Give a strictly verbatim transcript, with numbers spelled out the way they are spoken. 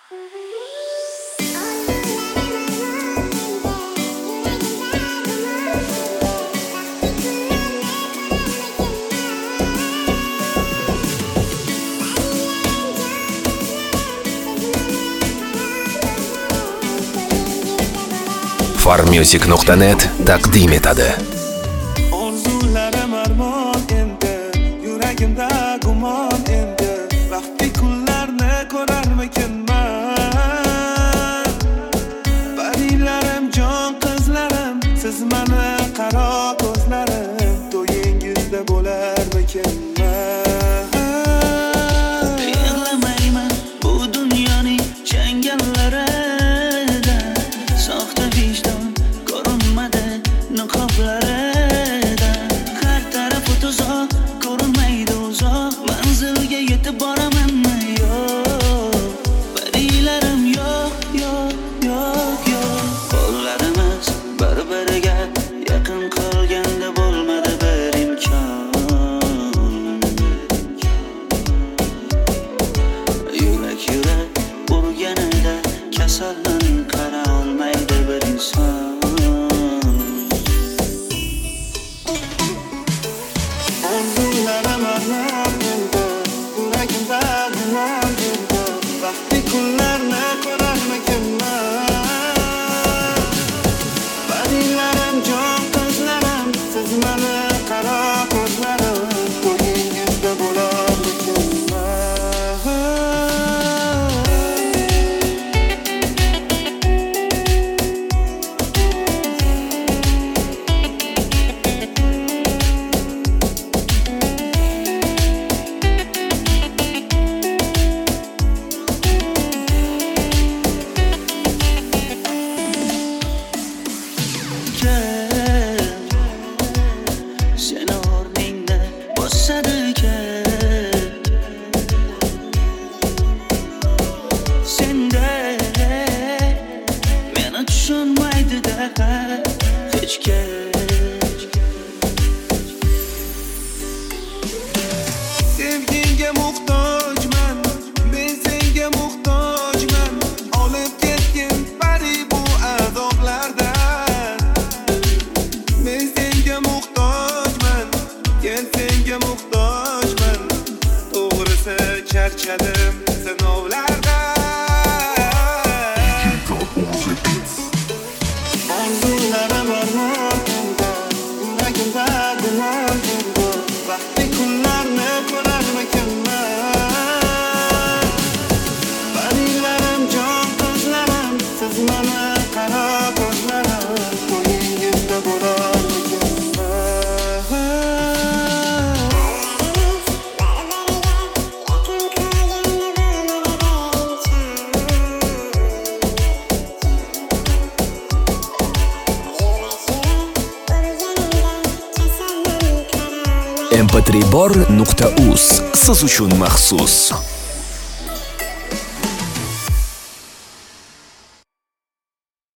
farmusic nuqta net taqdim etadi. Orzularim armon endi, yuragimda gumon endi, vaqtli kunlarni ko'rarmikinman. Parilarim, jon qizlarim, siz mani qaro ko'zlarim, to'yingizda bo'larmikinman. Yig'lamayman bu dunyoning changallarida, soxta vijdon ko'rinmadi niqoblarida. Har tarafi tuzoq, ko'rinmaydi uzoq, manzilga yetib boramanmi yo'q? Parilarim yo'q, yo'q, yo'q, yo'q. Qo'llarimiz bir-biriga yaqin qolganda bo'lmadi bir imkon. Yurak yurak urganida kasaldan qara olmaydi bir inson. Orzularim armon endi, yuragimda gumon endi, vaqtli kunlarni ko'rarmikinman. Parilarim, jon qizlarim, siz mani qaro ko'zlarim, to'yingizda Seni o'rningda bosadi kel, senda meni tushunmaydi-da hech kim. sevgiga muhtojman, men senga muhtojman. Olib ketgin pari bu azoblardan. Men senga muhtojman, men senga muhtojman. To'g'risi charchadim sinovlardan. Orzularim armon endi, yuragimda gumon endi, vaqtli kunlarni ko'rarmikinman. Parilarim, jon qizlarim, siz mani qaro ko'zlarim, to'yingizda m p three bor nuqta uz siz uchun maxsus.